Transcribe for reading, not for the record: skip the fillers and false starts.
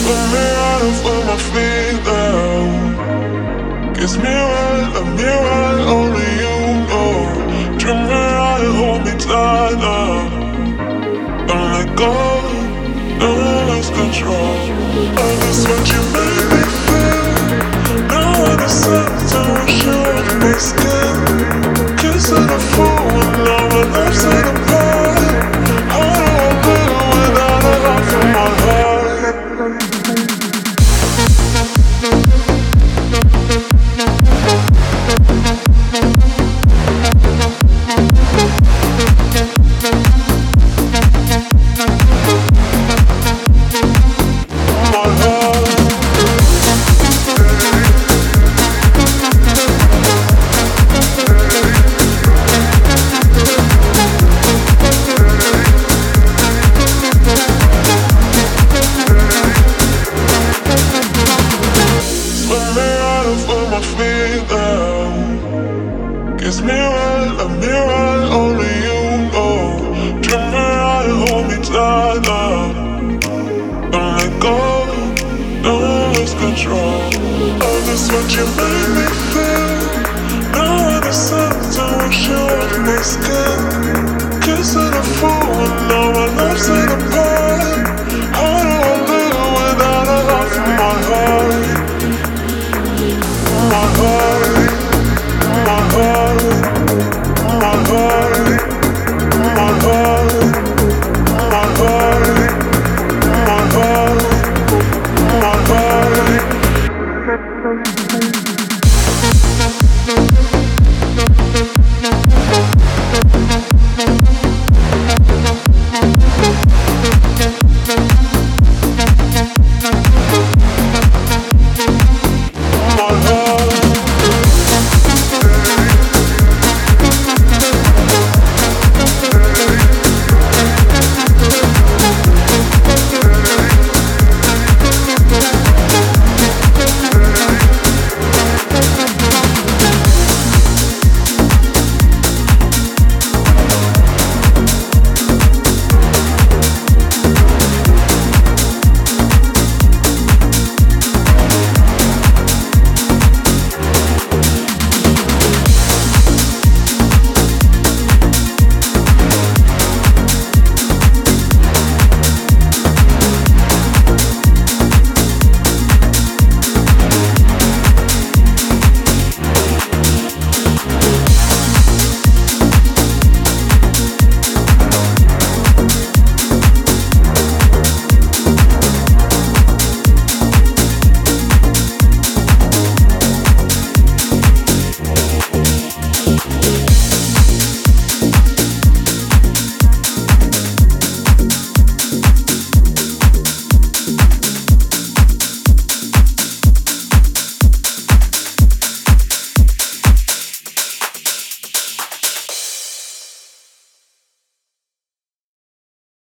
Put me right off with my feet down. Kiss me right, love me right, only you know. Treat me right, hold me tight now. Don't let go, don't lose control. I just want you made me feel. Now I decide to wish you off my skin. Kiss of the fool, and now my life's in a pie. How do I live without a love from my heart? Kiss me right, love me right, only you know. Treat me right, hold me tight now. Don't let go, don't lose control. I just want you made me feel. Now I decide to wish you off my skin. Kiss of the fool, and now my life's in a